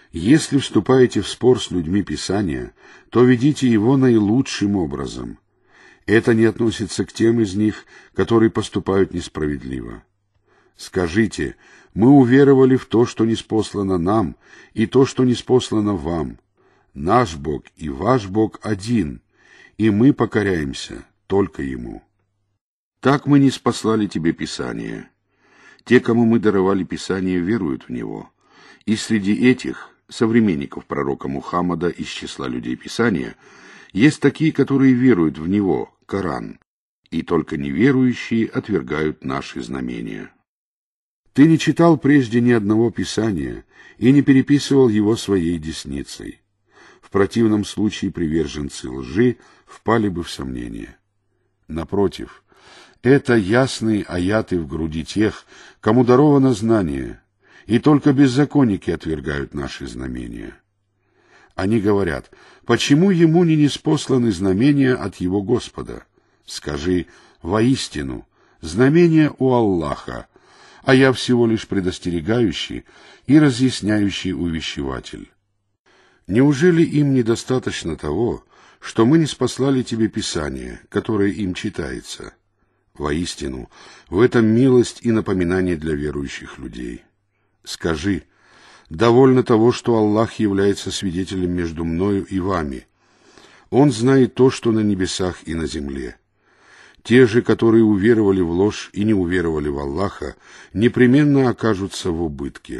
Если вступаете в спор с людьми Писания, то ведите его наилучшим образом. Это не относится к тем из них, которые поступают несправедливо. Скажите: мы уверовали в то, что ниспослано нам, и то, что ниспослано вам. Наш Бог и ваш Бог один, и мы покоряемся только Ему. Так мы ниспослали тебе Писание. Те, кому мы даровали Писание, веруют в него. И среди этих, современников пророка Мухаммада из числа людей Писания, есть такие, которые веруют в него, Коран, и только неверующие отвергают наши знамения. Ты не читал прежде ни одного Писания и не переписывал его своей десницей. В противном случае приверженцы лжи впали бы в сомнение. Напротив, это ясные аяты в груди тех, кому даровано знание, и только беззаконники отвергают наши знамения. Они говорят: почему ему не ниспосланы знамения от его Господа? Скажи: воистину, знамения у Аллаха, а я всего лишь предостерегающий и разъясняющий увещеватель. Неужели им недостаточно того, что мы ниспослали тебе Писание, которое им читается? Воистину, в этом милость и напоминание для верующих людей. Скажи: довольно того, что Аллах является свидетелем между мною и вами. Он знает то, что на небесах и на земле. Те же, которые уверовали в ложь и не уверовали в Аллаха, непременно окажутся в убытке.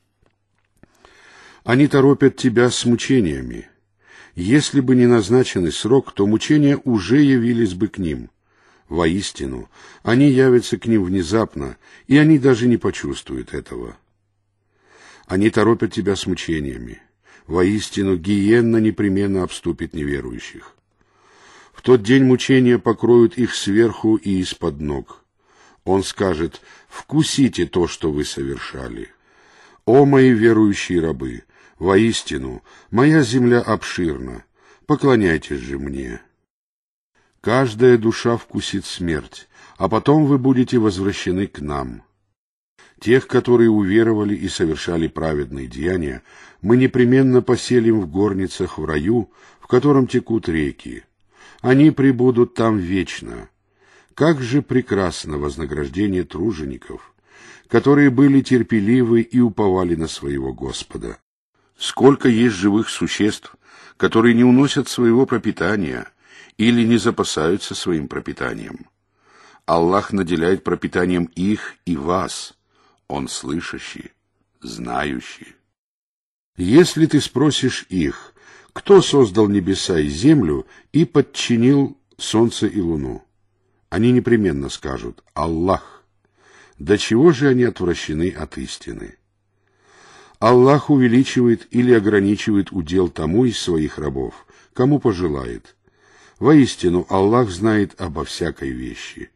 Они торопят тебя с мучениями. Если бы не назначенный срок, то мучения уже явились бы к ним. Воистину, они явятся к ним внезапно, и они даже не почувствуют этого. Они торопят тебя с мучениями. Воистину, гиенна непременно обступит неверующих. В тот день мучения покроют их сверху и из-под ног. Он скажет: вкусите то, что вы совершали. О мои верующие рабы! Воистину, моя земля обширна, поклоняйтесь же мне. Каждая душа вкусит смерть, а потом вы будете возвращены к нам. Тех, которые уверовали и совершали праведные деяния, мы непременно поселим в горницах в раю, в котором текут реки. Они пребудут там вечно. Как же прекрасно вознаграждение тружеников, которые были терпеливы и уповали на своего Господа. Сколько есть живых существ, которые не уносят своего пропитания или не запасаются своим пропитанием. Аллах наделяет пропитанием их и вас. Он слышащий, знающий. Если ты спросишь их: кто создал небеса и землю и подчинил солнце и луну? Они непременно скажут: Аллах. До чего же они отвращены от истины? Аллах увеличивает или ограничивает удел тому из своих рабов, кому пожелает. Воистину, Аллах знает обо всякой вещи.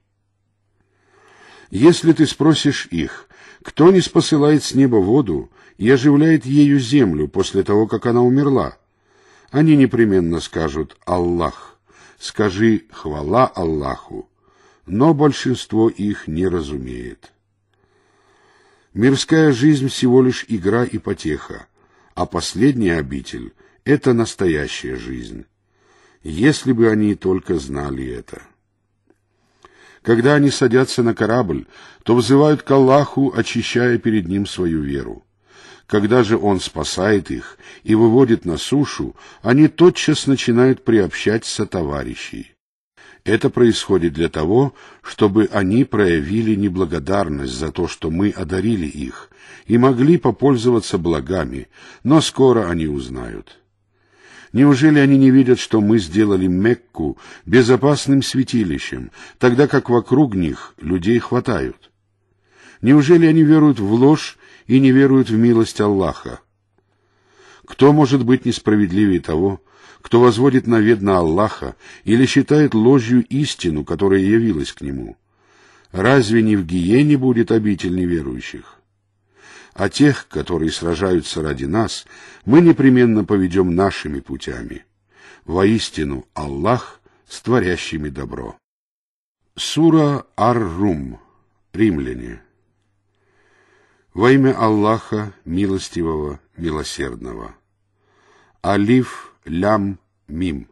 Если ты спросишь их: кто ниспосылает с неба воду и оживляет ею землю после того, как она умерла? Они непременно скажут: Аллах. Скажи: хвала Аллаху. Но большинство их не разумеет. Мирская жизнь всего лишь игра и потеха, а последняя обитель — это настоящая жизнь. Если бы они только знали это. Когда они садятся на корабль, то взывают к Аллаху, очищая перед ним свою веру. Когда же Он спасает их и выводит на сушу, они тотчас начинают приобщать сотоварищей. Это происходит для того, чтобы они проявили неблагодарность за то, что мы одарили их, и могли попользоваться благами, но скоро они узнают. Неужели они не видят, что мы сделали Мекку безопасным святилищем, тогда как вокруг них людей хватают? Неужели они веруют в ложь и не веруют в милость Аллаха? Кто может быть несправедливее того, кто возводит навет на Аллаха или считает ложью истину, которая явилась к нему? Разве не в гиене будет обитель неверующих? А тех, которые сражаются ради нас, мы непременно поведем нашими путями. Воистину, Аллах с творящими добро. Сура Ар-Рум. Римляне. Во имя Аллаха, милостивого, милосердного. Алиф, лям, мим.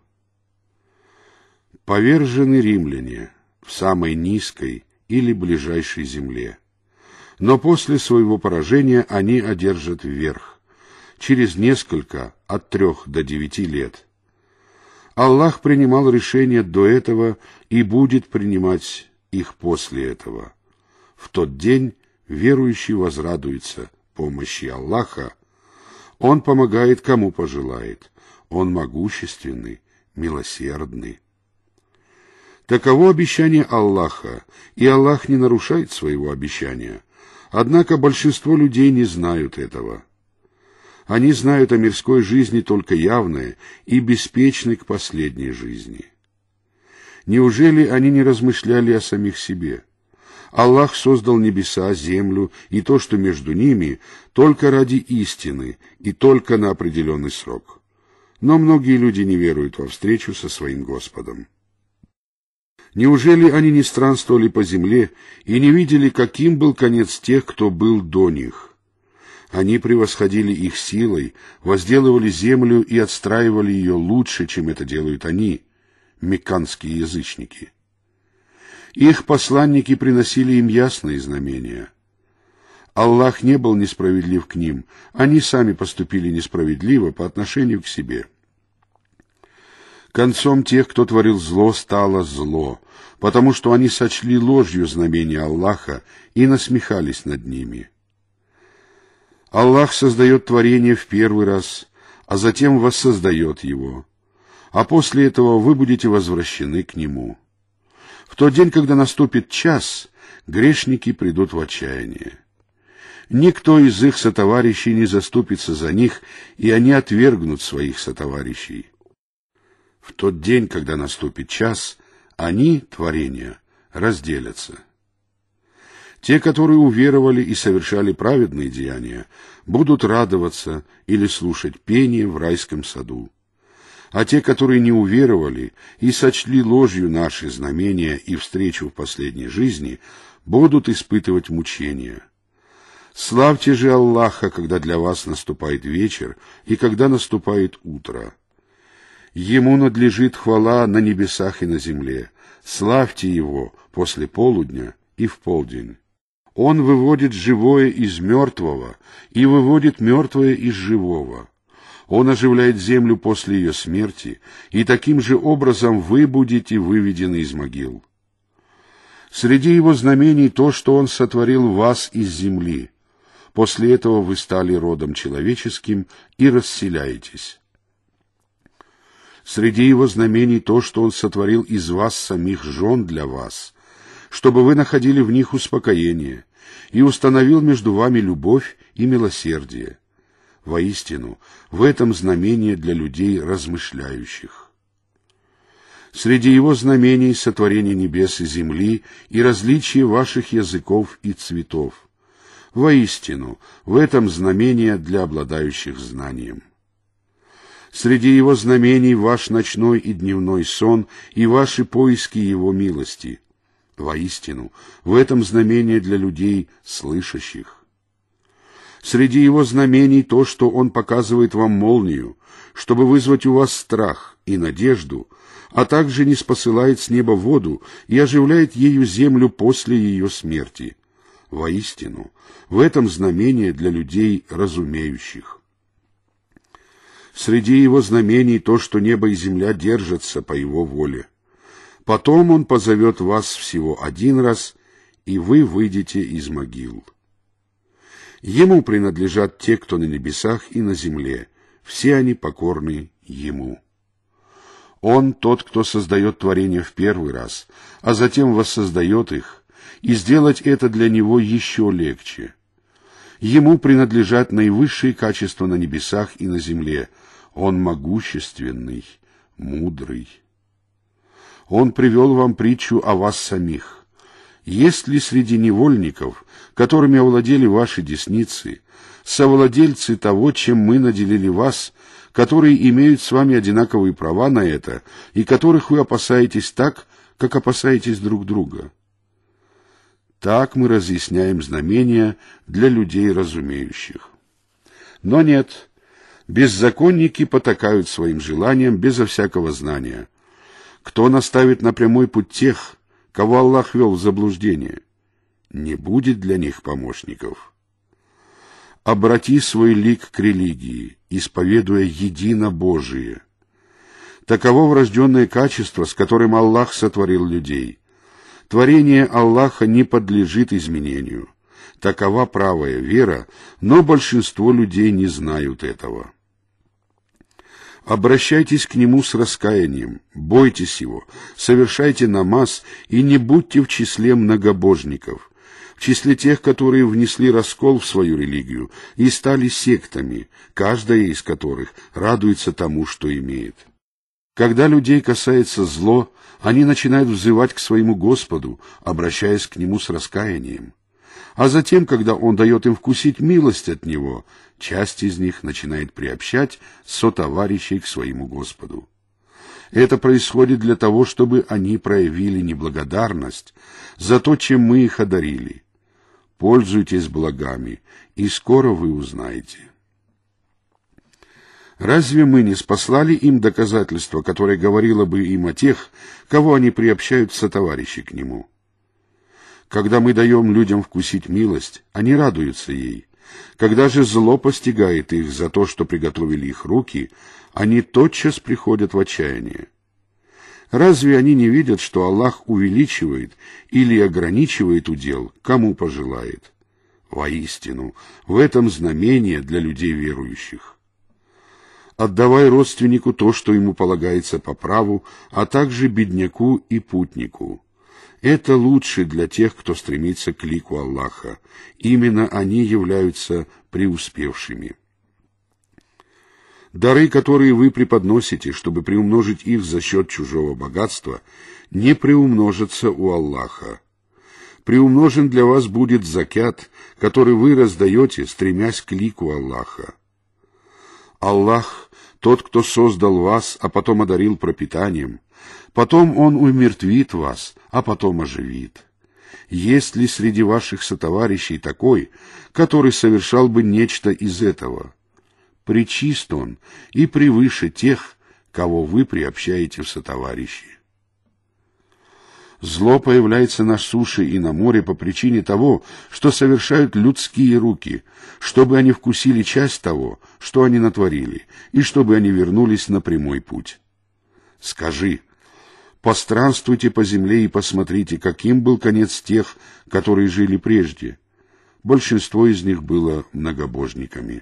Повержены римляне в самой низкой или ближайшей земле, но после своего поражения они одержат верх через несколько от 3 до 9 лет. Аллах принимал решения до этого и будет принимать их после этого. В тот день верующий возрадуется помощи Аллаха. Он помогает, кому пожелает. Он могущественный, милосердный. Таково обещание Аллаха, и Аллах не нарушает своего обещания. Однако большинство людей не знают этого. Они знают о мирской жизни только явное и беспечны к последней жизни. Неужели они не размышляли о самих себе? Аллах создал небеса, землю и то, что между ними, только ради истины и только на определенный срок. Но многие люди не веруют во встречу со своим Господом. Неужели они не странствовали по земле и не видели, каким был конец тех, кто был до них? Они превосходили их силой, возделывали землю и отстраивали ее лучше, чем это делают они, мекканские язычники. Их посланники приносили им ясные знамения. Аллах не был несправедлив к ним, они сами поступили несправедливо по отношению к себе. Концом тех, кто творил зло, стало зло, потому что они сочли ложью знамения Аллаха и насмехались над ними. Аллах создает творение в первый раз, а затем воссоздает его, а после этого вы будете возвращены к Нему. В тот день, когда наступит час, грешники придут в отчаяние. Никто из их сотоварищей не заступится за них, и они отвергнут своих сотоварищей. В тот день, когда наступит час, они, творения, разделятся. Те, которые уверовали и совершали праведные деяния, будут радоваться или слушать пение в райском саду. А те, которые не уверовали и сочли ложью наши знамения и встречу в последней жизни, будут испытывать мучения. Славьте же Аллаха, когда для вас наступает вечер и когда наступает утро. Ему надлежит хвала на небесах и на земле. Славьте Его после полудня и в полдень. Он выводит живое из мертвого и выводит мертвое из живого. Он оживляет землю после ее смерти, и таким же образом вы будете выведены из могил. Среди его знамений то, что он сотворил вас из земли. После этого вы стали родом человеческим и расселяетесь. Среди его знамений то, что он сотворил из вас самих жен для вас, чтобы вы находили в них успокоение, и установил между вами любовь и милосердие. Воистину, в этом знамение для людей размышляющих. Среди его знамений сотворение небес и земли и различие ваших языков и цветов. Воистину, в этом знамение для обладающих знанием. Среди его знамений ваш ночной и дневной сон и ваши поиски его милости. Воистину, в этом знамение для людей слышащих. Среди его знамений то, что он показывает вам молнию, чтобы вызвать у вас страх и надежду, а также ниспосылает с неба воду и оживляет ею землю после ее смерти. Воистину, в этом знамение для людей разумеющих. Среди его знамений то, что небо и земля держатся по его воле. Потом он позовет вас всего один раз, и вы выйдете из могил. Ему принадлежат те, кто на небесах и на земле, все они покорны ему. Он тот, кто создает творения в первый раз, а затем воссоздает их, и сделать это для него еще легче. Ему принадлежат наивысшие качества на небесах и на земле. Он могущественный, мудрый. Он привел вам притчу о вас самих. Есть ли среди невольников, которыми овладели ваши десницы, совладельцы того, чем мы наделили вас, которые имеют с вами одинаковые права на это, и которых вы опасаетесь так, как опасаетесь друг друга? Так мы разъясняем знамения для людей разумеющих. Но нет, беззаконники потакают своим желаниям безо всякого знания. Кто наставит на прямой путь тех, кого Аллах ввел в заблуждение? Не будет для них помощников. Обрати свой лик к религии, исповедуя единобожие. Таково врожденное качество, с которым Аллах сотворил людей. Творение Аллаха не подлежит изменению. Такова правая вера, но большинство людей не знают этого. Обращайтесь к Нему с раскаянием, бойтесь Его, совершайте намаз и не будьте в числе многобожников, в числе тех, которые внесли раскол в свою религию и стали сектами, каждая из которых радуется тому, что имеет. Когда людей касается зло, они начинают взывать к своему Господу, обращаясь к Нему с раскаянием. А затем, когда Он дает им вкусить милость от Него, часть из них начинает приобщать сотоварищей к своему Господу. Это происходит для того, чтобы они проявили неблагодарность за то, чем мы их одарили. Пользуйтесь благами, и скоро вы узнаете. Разве мы не спаслали им доказательство, которое говорило бы им о тех, кого они приобщают сотоварищи к Нему? Когда мы даем людям вкусить милость, они радуются ей. Когда же зло постигает их за то, что приготовили их руки, они тотчас приходят в отчаяние. Разве они не видят, что Аллах увеличивает или ограничивает удел, кому пожелает? Воистину, в этом знамение для людей верующих. Отдавай родственнику то, что ему полагается по праву, а также бедняку и путнику. Это лучше для тех, кто стремится к лику Аллаха. Именно они являются преуспевшими. Дары, которые вы преподносите, чтобы приумножить их за счет чужого богатства, не приумножатся у Аллаха. Приумножен для вас будет закят, который вы раздаете, стремясь к лику Аллаха. Аллах — тот, кто создал вас, а потом одарил пропитанием. Потом Он умертвит вас, а потом оживит. Есть ли среди ваших сотоварищей такой, который совершал бы нечто из этого? Пречист Он и превыше тех, кого вы приобщаете в сотоварищи. Зло появляется на суше и на море по причине того, что совершают людские руки, чтобы они вкусили часть того, что они натворили, и чтобы они вернулись на прямой путь. Скажи: постранствуйте по земле и посмотрите, каким был конец тех, которые жили прежде. Большинство из них было многобожниками.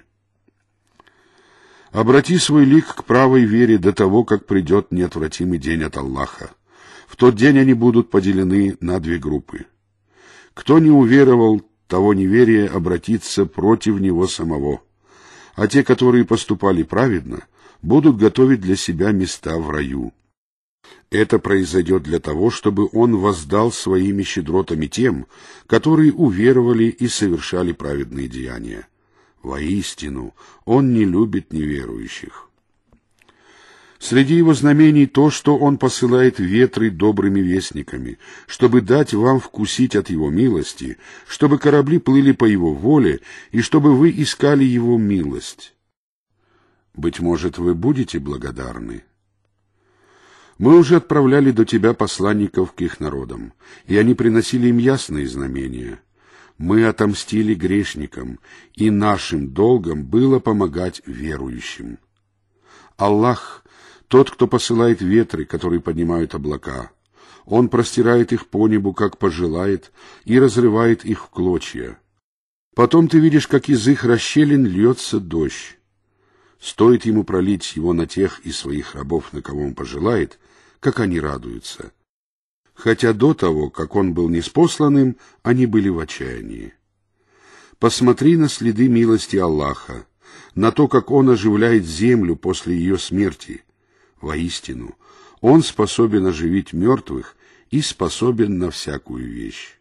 Обрати свой лик к правой вере до того, как придет неотвратимый день от Аллаха. В тот день они будут поделены на две группы. Кто не уверовал, того неверие обратится против него самого, а те, которые поступали праведно, будут готовить для себя места в раю. Это произойдет для того, чтобы Он воздал своими щедротами тем, которые уверовали и совершали праведные деяния. Воистину, Он не любит неверующих. Среди Его знамений то, что Он посылает ветры добрыми вестниками, чтобы дать вам вкусить от Его милости, чтобы корабли плыли по Его воле и чтобы вы искали Его милость. Быть может, вы будете благодарны. Мы уже отправляли до тебя посланников к их народам, и они приносили им ясные знамения. Мы отомстили грешникам, и нашим долгом было помогать верующим. Аллах — тот, кто посылает ветры, которые поднимают облака. Он простирает их по небу, как пожелает, и разрывает их в клочья. Потом ты видишь, как из их расщелин льется дождь. Стоит ему пролить его на тех из своих рабов, на кого он пожелает, как они радуются. Хотя до того, как он был ниспосланным, они были в отчаянии. Посмотри на следы милости Аллаха, на то, как Он оживляет землю после ее смерти. Воистину, Он способен оживить мертвых и способен на всякую вещь.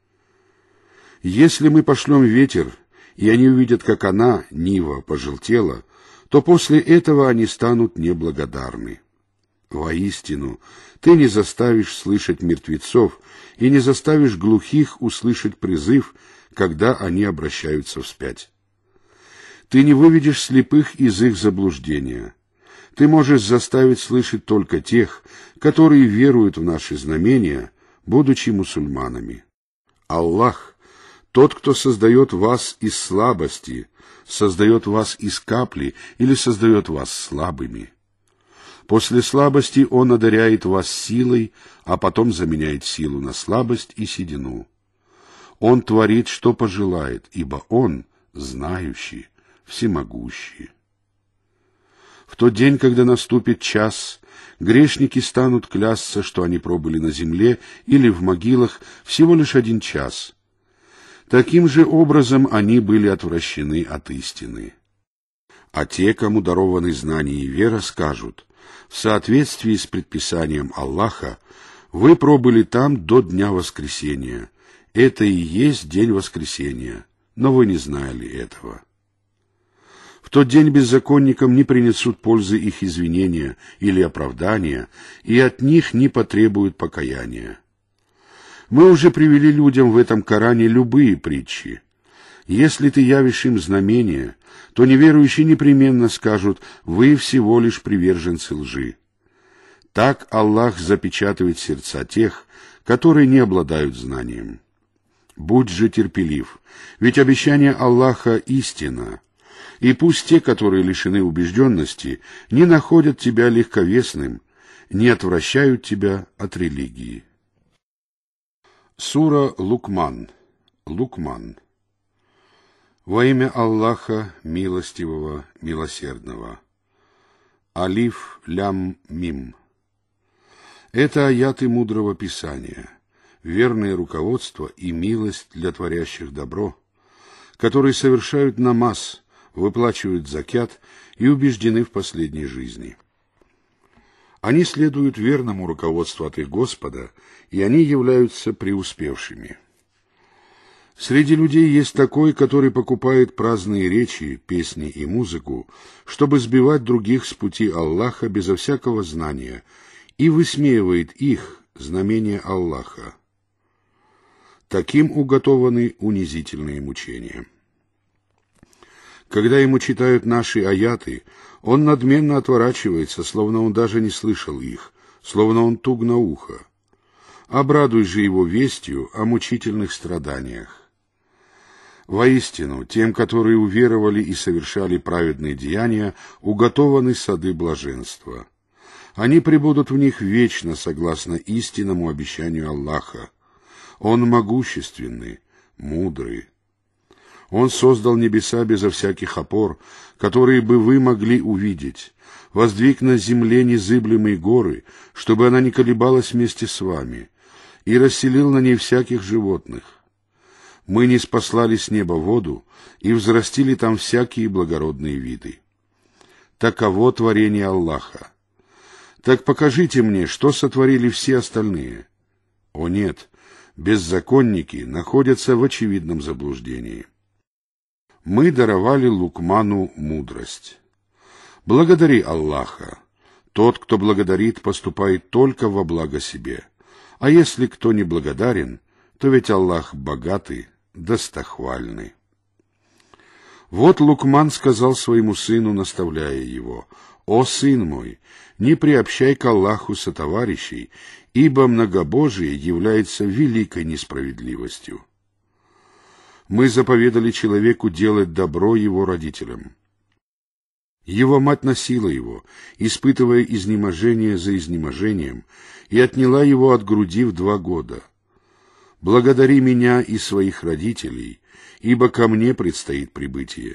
Если мы пошлем ветер, и они увидят, как она, нива, пожелтела, то после этого они станут неблагодарны. Воистину, ты не заставишь слышать мертвецов и не заставишь глухих услышать призыв, когда они обращаются вспять. Ты не выведешь слепых из их заблуждения. Ты можешь заставить слышать только тех, которые веруют в наши знамения, будучи мусульманами. Аллах, тот, кто создает вас из слабости, создает вас из капли или создает вас слабыми. После слабости Он одаряет вас силой, а потом заменяет силу на слабость и седину. Он творит, что пожелает, ибо Он знающий, всемогущий. В тот день, когда наступит час, грешники станут клясться, что они пробыли на земле или в могилах всего лишь 1 час. Таким же образом они были отвращены от истины. А те, кому дарованы знания и вера, скажут: в соответствии с предписанием Аллаха, вы пробыли там до дня воскресения. Это и есть день воскресения, но вы не знали этого. В тот день беззаконникам не принесут пользы их извинения или оправдания, и от них не потребуют покаяния. Мы уже привели людям в этом Коране любые притчи. Если ты явишь им знамения, то неверующие непременно скажут: вы всего лишь приверженцы лжи. Так Аллах запечатывает сердца тех, которые не обладают знанием. Будь же терпелив, ведь обещание Аллаха истина, и пусть те, которые лишены убежденности, не находят тебя легковесным, не отвращают тебя от религии. Сура Лукман. Лукман. Во имя Аллаха, милостивого, милосердного. Алиф, лям, мим. Это аяты мудрого Писания, верное руководство и милость для творящих добро, которые совершают намаз, выплачивают закят и убеждены в последней жизни. Они следуют верному руководству от их Господа, и они являются преуспевшими. Среди людей есть такой, который покупает праздные речи, песни и музыку, чтобы сбивать других с пути Аллаха безо всякого знания, и высмеивает их, знамения Аллаха. Таким уготованы унизительные мучения. Когда ему читают наши аяты, он надменно отворачивается, словно он даже не слышал их, словно он туг на ухо. Обрадуй же его вестью о мучительных страданиях. Воистину, тем, которые уверовали и совершали праведные деяния, уготованы сады блаженства. Они пребудут в них вечно, согласно истинному обещанию Аллаха. Он могущественный, мудрый. Он создал небеса безо всяких опор, которые бы вы могли увидеть, воздвиг на земле незыблемые горы, чтобы она не колебалась вместе с вами, и расселил на ней всяких животных. Мы ниспослали с неба воду и взрастили там всякие благородные виды. Таково творение Аллаха. Так покажите мне, что сотворили все остальные. О нет, беззаконники находятся в очевидном заблуждении. Мы даровали Лукману мудрость. Благодари Аллаха. Тот, кто благодарит, поступает только во благо себе. А если кто не благодарен, то ведь Аллах богатый, достохвальный. Вот Лукман сказал своему сыну, наставляя его: «О, сын мой, не приобщай к Аллаху сотоварищей, ибо многобожие является великой несправедливостью. Мы заповедали человеку делать добро его родителям. Его мать носила его, испытывая изнеможение за изнеможением, и отняла его от груди в 2 года. Благодари меня и своих родителей, ибо ко мне предстоит прибытие.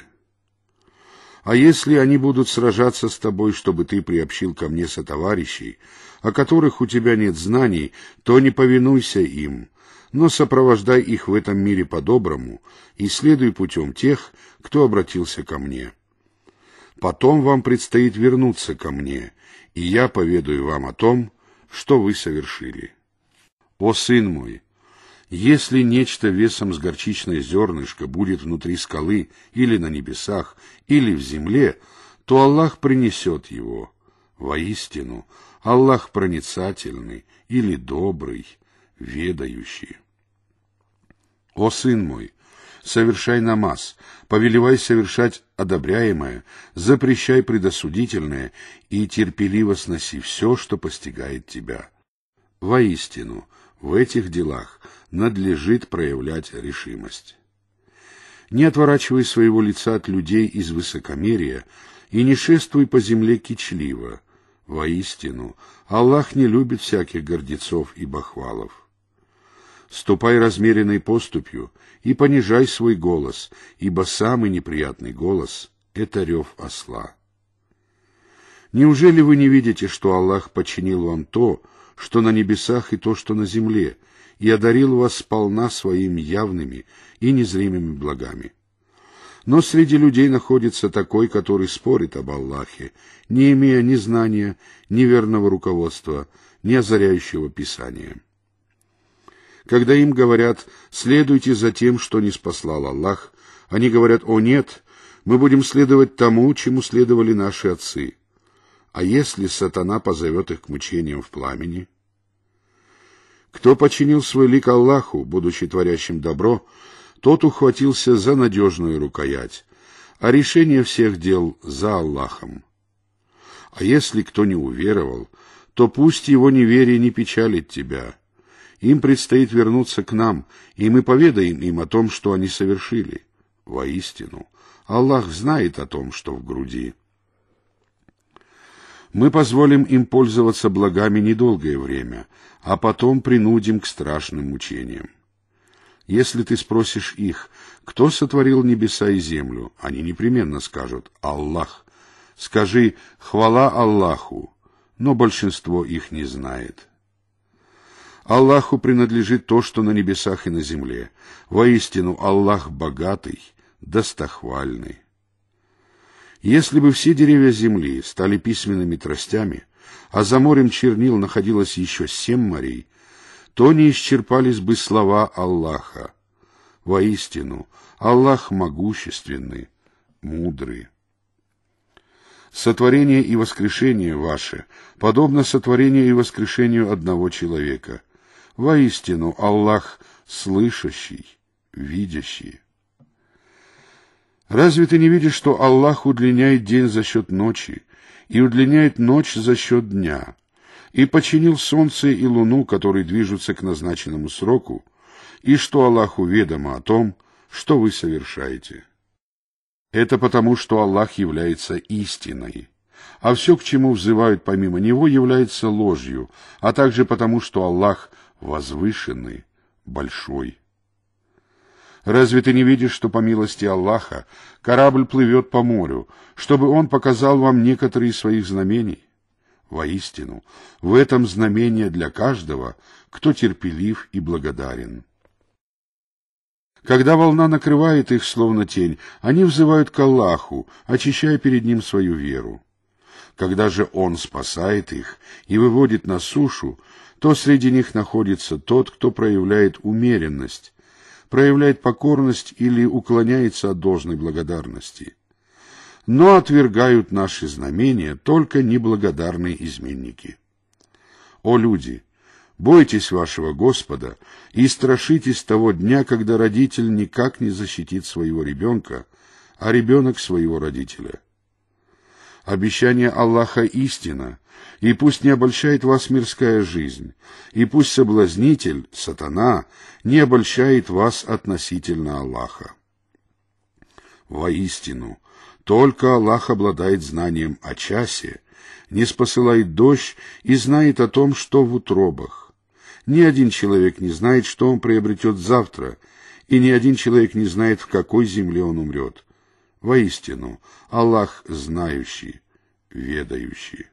А если они будут сражаться с тобой, чтобы ты приобщил ко мне сотоварищей, о которых у тебя нет знаний, то не повинуйся им, но сопровождай их в этом мире по-доброму и следуй путем тех, кто обратился ко мне. Потом вам предстоит вернуться ко мне, и я поведаю вам о том, что вы совершили. О, сын мой, если нечто весом с горчичное зернышко будет внутри скалы или на небесах, или в земле, то Аллах принесет его. Воистину, Аллах проницательный или добрый, ведающий. О, сын мой, совершай намаз, повелевай совершать одобряемое, запрещай предосудительное и терпеливо сноси все, что постигает тебя. Воистину, в этих делах надлежит проявлять решимость. Не отворачивай своего лица от людей из высокомерия и не шествуй по земле кичливо. Воистину, Аллах не любит всяких гордецов и бахвалов. Ступай размеренной поступью и понижай свой голос, ибо самый неприятный голос — это рев осла. Неужели вы не видите, что Аллах подчинил вам то, что на небесах, и то, что на земле, и одарил вас сполна своими явными и незримыми благами? Но среди людей находится такой, который спорит об Аллахе, не имея ни знания, ни верного руководства, ни озаряющего Писания. Когда им говорят «следуйте за тем, что ниспослал Аллах», они говорят «О нет, мы будем следовать тому, чему следовали наши отцы». А если сатана позовет их к мучениям в пламени? Кто подчинил свой лик Аллаху, будучи творящим добро, тот ухватился за надежную рукоять, а решение всех дел за Аллахом. А если кто не уверовал, то пусть его неверие не печалит тебя. Им предстоит вернуться к нам, и мы поведаем им о том, что они совершили. Воистину, Аллах знает о том, что в груди. Мы позволим им пользоваться благами недолгое время, а потом принудим к страшным мучениям. Если ты спросишь их, кто сотворил небеса и землю, они непременно скажут «Аллах». Скажи «Хвала Аллаху», но большинство их не знает. Аллаху принадлежит то, что на небесах и на земле. Воистину, Аллах богатый, достохвальный. Если бы все деревья земли стали письменными тростями, а за морем чернил находилось еще 7 морей, то не исчерпались бы слова Аллаха. Воистину, Аллах могущественный, мудрый. Сотворение и воскрешение ваше подобно сотворению и воскрешению одного человека. Воистину, Аллах слышащий, видящий. Разве ты не видишь, что Аллах удлиняет день за счет ночи и удлиняет ночь за счет дня, и подчинил солнце и луну, которые движутся к назначенному сроку, и что Аллаху ведомо о том, что вы совершаете? Это потому, что Аллах является истиной, а все, к чему взывают помимо Него, является ложью, а также потому, что Аллах возвышенный, большой. Разве ты не видишь, что по милости Аллаха корабль плывет по морю, чтобы Он показал вам некоторые из своих знамений? Воистину, в этом знамение для каждого, кто терпелив и благодарен. Когда волна накрывает их, словно тень, они взывают к Аллаху, очищая перед Ним свою веру. Когда же Он спасает их и выводит на сушу, то среди них находится тот, кто проявляет умеренность, проявляет покорность или уклоняется от должной благодарности. Но отвергают наши знамения только неблагодарные изменники. О люди! Бойтесь вашего Господа и страшитесь того дня, когда родитель никак не защитит своего ребенка, а ребенок своего родителя. Обещание Аллаха истина, и пусть не обольщает вас мирская жизнь, и пусть соблазнитель, сатана, не обольщает вас относительно Аллаха. Воистину, только Аллах обладает знанием о часе, ниспосылает дождь и знает о том, что в утробах. Ни один человек не знает, что он приобретет завтра, и ни один человек не знает, в какой земле он умрет. Воистину, Аллах знающий, ведающий.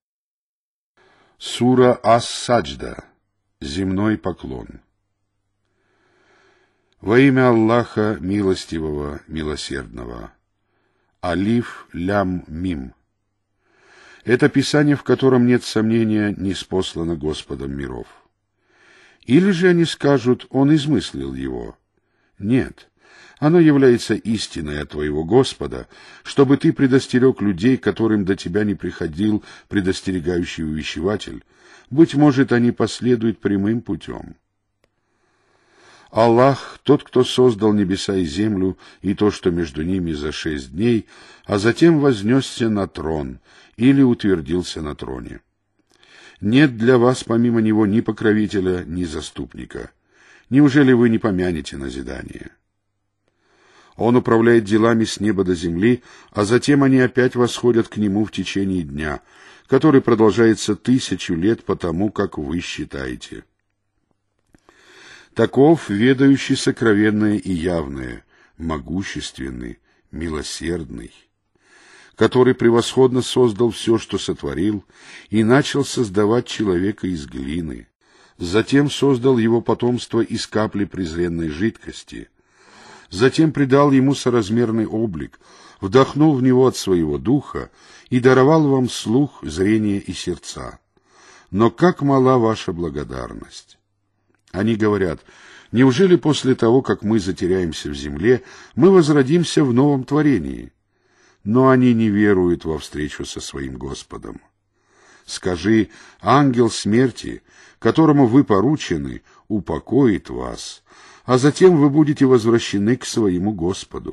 Сура Ас-Саджда. Земной поклон. Во имя Аллаха Милостивого, Милосердного. Алиф, Лям, Мим. Это писание, в котором нет сомнения, ниспослано Господом миров. Или же они скажут, Он измыслил его. Нет, оно является истиной от твоего Господа, чтобы ты предостерег людей, которым до тебя не приходил предостерегающий увещеватель. Быть может, они последуют прямым путем. Аллах, тот, кто создал небеса и землю, и то, что между ними за 6 дней, а затем вознесся на трон, или утвердился на троне. Нет для вас помимо него ни покровителя, ни заступника. Неужели вы не помянете назидание? Он управляет делами с неба до земли, а затем они опять восходят к нему в течение дня, который продолжается 1000 лет по тому, как вы считаете. Таков ведающий сокровенное и явное, могущественный, милосердный, который превосходно создал все, что сотворил, и начал создавать человека из глины. Затем создал его потомство из капли презренной жидкости. Затем придал ему соразмерный облик, вдохнул в него от своего духа и даровал вам слух, зрение и сердца. Но как мала ваша благодарность! Они говорят: неужели после того, как мы затеряемся в земле, мы возродимся в новом творении? Но они не веруют во встречу со своим Господом. Скажи: ангел смерти, которому вы поручены, упокоит вас, а затем вы будете возвращены к своему Господу.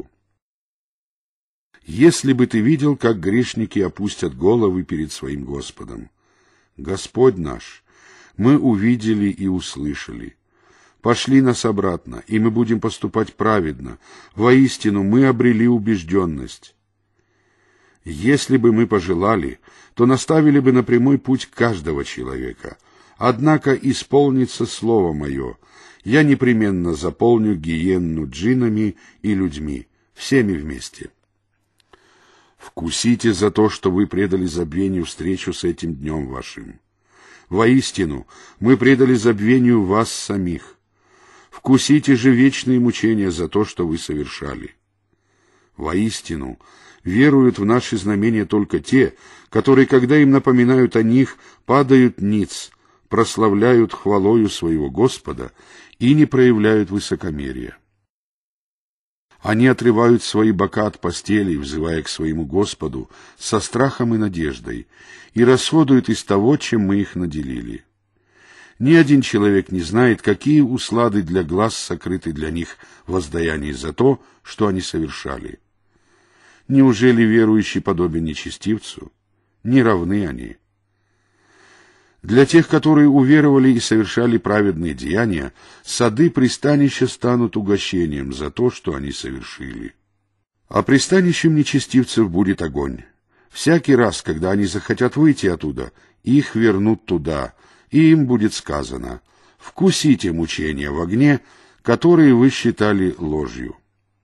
Если бы ты видел, как грешники опустят головы перед своим Господом. Господь наш, мы увидели и услышали. Пошли нас обратно, и мы будем поступать праведно. Воистину, мы обрели убежденность. Если бы мы пожелали, то наставили бы на прямой путь каждого человека. Однако исполнится слово мое. Я непременно заполню гиенну джиннами и людьми, всеми вместе. Вкусите за то, что вы предали забвению встречу с этим днем вашим. Воистину, мы предали забвению вас самих. Вкусите же вечные мучения за то, что вы совершали. Воистину, веруют в наши знамения только те, которые, когда им напоминают о них, падают ниц, прославляют хвалою своего Господа и не проявляют высокомерия. Они отрывают свои бока от постелей, взывая к своему Господу со страхом и надеждой, и расходуют из того, чем мы их наделили. Ни один человек не знает, какие услады для глаз сокрыты для них в воздаянии за то, что они совершали. Неужели верующий подобен нечестивцу? Не равны они. Для тех, которые уверовали и совершали праведные деяния, сады пристанища станут угощением за то, что они совершили. А пристанищем нечестивцев будет огонь. Всякий раз, когда они захотят выйти оттуда, их вернут туда, и им будет сказано: «Вкусите мучения в огне, которые вы считали ложью».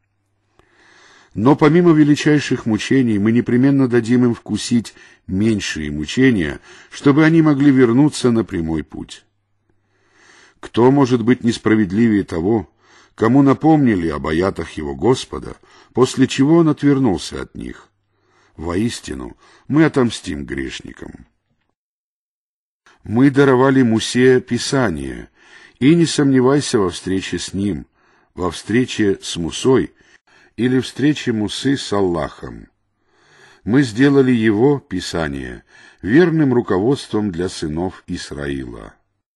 Но помимо величайших мучений мы непременно дадим им вкусить меньшие мучения, чтобы они могли вернуться на прямой путь. Кто может быть несправедливее того, кому напомнили об аятах его Господа, после чего он отвернулся от них? Воистину, мы отомстим грешникам. Мы даровали Мусе Писание, и не сомневайся во встрече с ним, во встрече с Мусой, или встрече Мусы с Аллахом. Мы сделали его, Писание, верным руководством для сынов Исраила.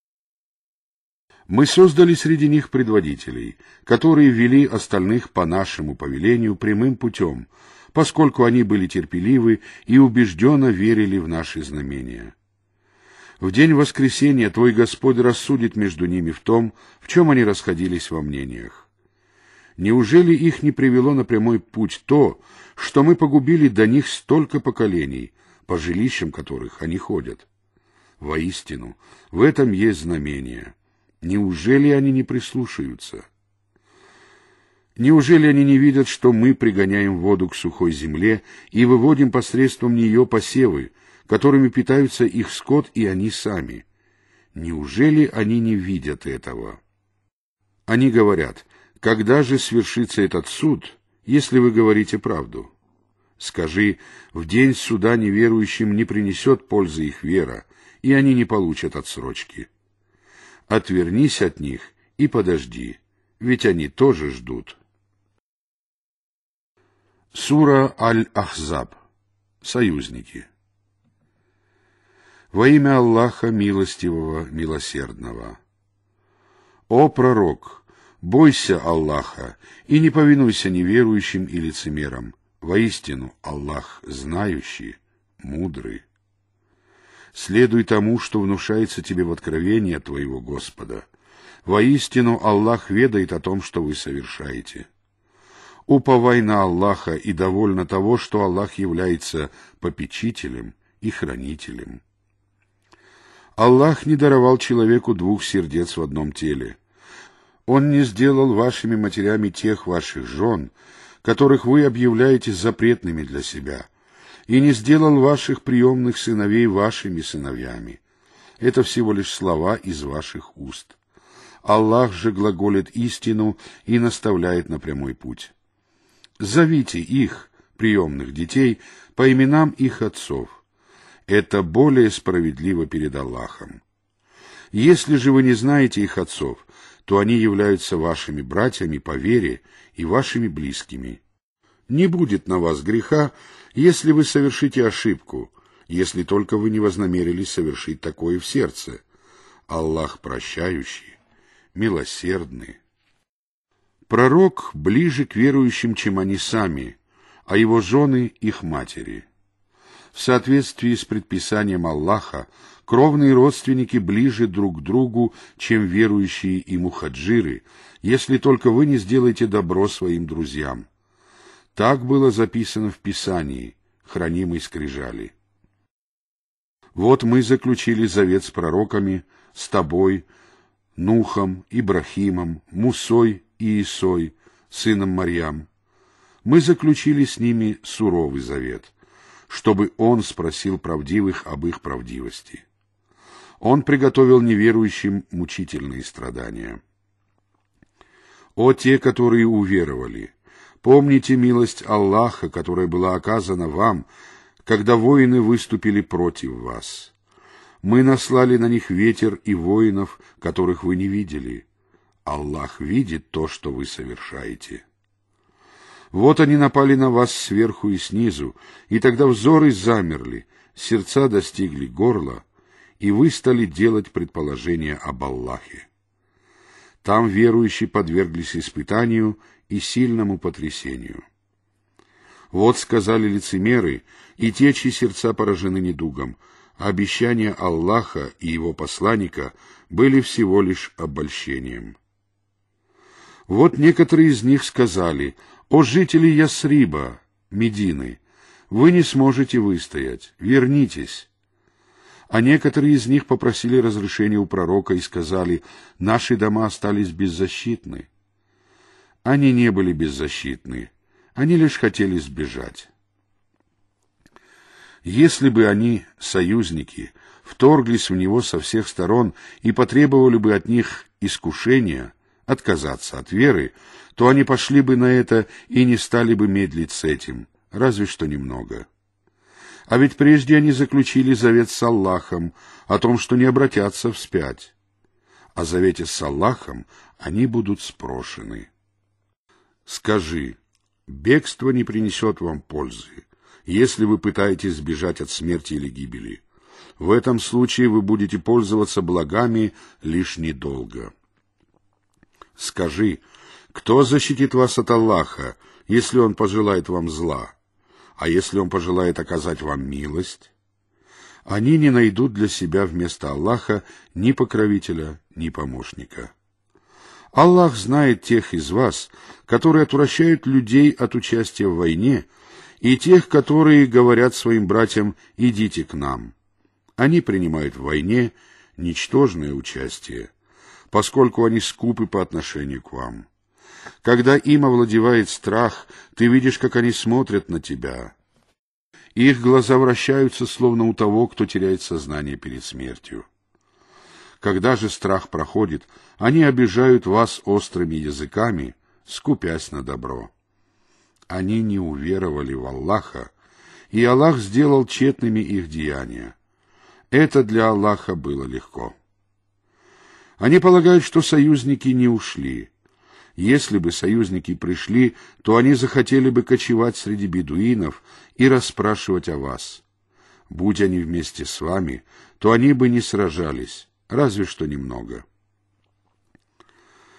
Мы создали среди них предводителей, которые вели остальных по нашему повелению прямым путем, поскольку они были терпеливы и убежденно верили в наши знамения. В день воскресения твой Господь рассудит между ними в том, в чем они расходились во мнениях. Неужели их не привело на прямой путь то, что мы погубили до них столько поколений, по жилищам которых они ходят? Воистину, в этом есть знамение. Неужели они не прислушаются? Неужели они не видят, что мы пригоняем воду к сухой земле и выводим посредством нее посевы, которыми питаются их скот и они сами? Неужели они не видят этого? Они говорят: когда же свершится этот суд, если вы говорите правду? Скажи: в день суда неверующим не принесет пользы их вера, и они не получат отсрочки. Отвернись от них и подожди, ведь они тоже ждут. Сура Аль-Ахзаб. Союзники. Во имя Аллаха Милостивого, Милосердного. О пророк! Бойся Аллаха и не повинуйся неверующим и лицемерам. Воистину, Аллах знающий, мудрый. Следуй тому, что внушается тебе в откровении от твоего Господа. Воистину, Аллах ведает о том, что вы совершаете. Уповай на Аллаха и довольно того, что Аллах является попечителем и хранителем. Аллах не даровал человеку двух сердец в одном теле. Он не сделал вашими матерями тех ваших жен, которых вы объявляете запретными для себя, и не сделал ваших приемных сыновей вашими сыновьями. Это всего лишь слова из ваших уст. Аллах же глаголит истину и наставляет на прямой путь. Зовите их, приемных детей, по именам их отцов. Это более справедливо перед Аллахом. Если же вы не знаете их отцов, то они являются вашими братьями по вере и вашими близкими. Не будет на вас греха, если вы совершите ошибку, если только вы не вознамерились совершить такое в сердце. Аллах прощающий, милосердный. Пророк ближе к верующим, чем они сами, а его жены — их матери. В соответствии с предписанием Аллаха, кровные родственники ближе друг к другу, чем верующие и мухаджиры, если только вы не сделаете добро своим друзьям. Так было записано в Писании, хранимой скрижали. Вот мы заключили завет с пророками, с тобой, Нухом, Ибрахимом, Мусой и Исой, сыном Марьям. Мы заключили с ними суровый завет, чтобы он спросил правдивых об их правдивости. Он приготовил неверующим мучительные страдания. О те, которые уверовали! Помните милость Аллаха, которая была оказана вам, когда воины выступили против вас. Мы наслали на них ветер и воинов, которых вы не видели. Аллах видит то, что вы совершаете. Вот они напали на вас сверху и снизу, и тогда взоры замерли, сердца достигли горла, и вы стали делать предположения об Аллахе. Там верующие подверглись испытанию и сильному потрясению. Вот сказали лицемеры, и те, чьи сердца поражены недугом, обещания Аллаха и его посланника были всего лишь обольщением. Вот некоторые из них сказали: «О жители Ясриба, Медины, вы не сможете выстоять, вернитесь». А некоторые из них попросили разрешения у пророка и сказали: «Наши дома остались беззащитны». Они не были беззащитны, они лишь хотели сбежать. Если бы они, союзники, вторглись в него со всех сторон и потребовали бы от них искушения, отказаться от веры, то они пошли бы на это и не стали бы медлить с этим, разве что немного. А ведь прежде они заключили завет с Аллахом о том, что не обратятся вспять. О завете с Аллахом они будут спрошены. Скажи: бегство не принесет вам пользы, если вы пытаетесь сбежать от смерти или гибели. В этом случае вы будете пользоваться благами лишь недолго. Скажи: кто защитит вас от Аллаха, если Он пожелает вам зла? А если Он пожелает оказать вам милость? Они не найдут для себя вместо Аллаха ни покровителя, ни помощника. Аллах знает тех из вас, которые отвращают людей от участия в войне, и тех, которые говорят своим братьям: «Идите к нам». Они принимают в войне ничтожное участие, поскольку они скупы по отношению к вам. Когда им овладевает страх, ты видишь, как они смотрят на тебя. Их глаза вращаются, словно у того, кто теряет сознание перед смертью. Когда же страх проходит, они обижают вас острыми языками, скупясь на добро. Они не уверовали в Аллаха, и Аллах сделал тщетными их деяния. Это для Аллаха было легко. Они полагают, что союзники не ушли. Если бы союзники пришли, то они захотели бы кочевать среди бедуинов и расспрашивать о вас. Будь они вместе с вами, то они бы не сражались, разве что немного.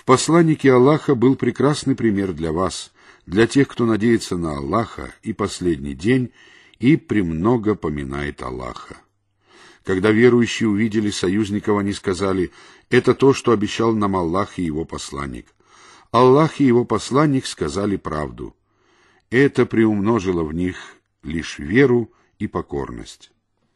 В посланнике Аллаха был прекрасный пример для вас, для тех, кто надеется на Аллаха и последний день и премного поминает Аллаха. Когда верующие увидели союзников, они сказали: «Это то, что обещал нам Аллах и его посланник». Аллах и его посланник сказали правду. Это приумножило в них лишь веру и покорность.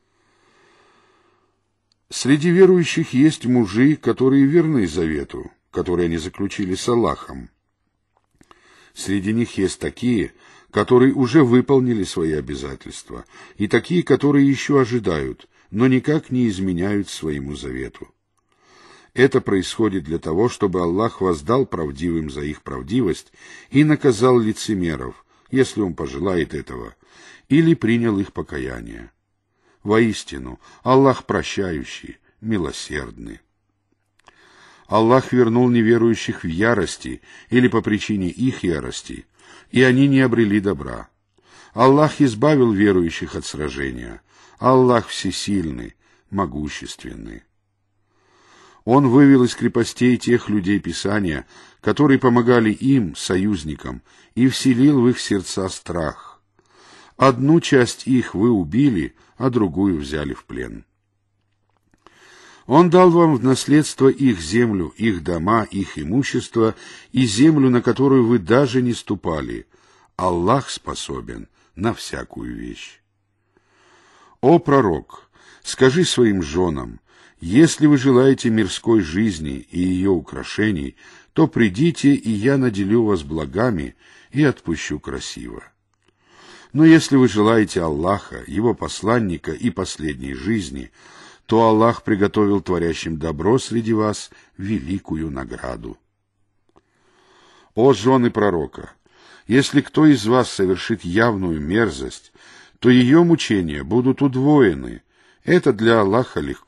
Среди верующих есть мужи, которые верны завету, который они заключили с Аллахом. Среди них есть такие, которые уже выполнили свои обязательства, и такие, которые еще ожидают, но никак не изменяют своему завету. Это происходит для того, чтобы Аллах воздал правдивым за их правдивость и наказал лицемеров, если Он пожелает этого, или принял их покаяние. Воистину, Аллах прощающий, милосердный. Аллах вернул неверующих в ярости или по причине их ярости, и они не обрели добра. Аллах избавил верующих от сражения. Аллах всесильный, могущественный. Он вывел из крепостей тех людей Писания, которые помогали им, союзникам, и вселил в их сердца страх. Одну часть их вы убили, а другую взяли в плен. Он дал вам в наследство их землю, их дома, их имущество и землю, на которую вы даже не ступали. Аллах способен на всякую вещь. О пророк, скажи своим женам: если вы желаете мирской жизни и ее украшений, то придите, и я наделю вас благами и отпущу красиво. Но если вы желаете Аллаха, его посланника и последней жизни, то Аллах приготовил творящим добро среди вас великую награду. О жены пророка, если кто из вас совершит явную мерзость, то ее мучения будут удвоены. Это для Аллаха легко.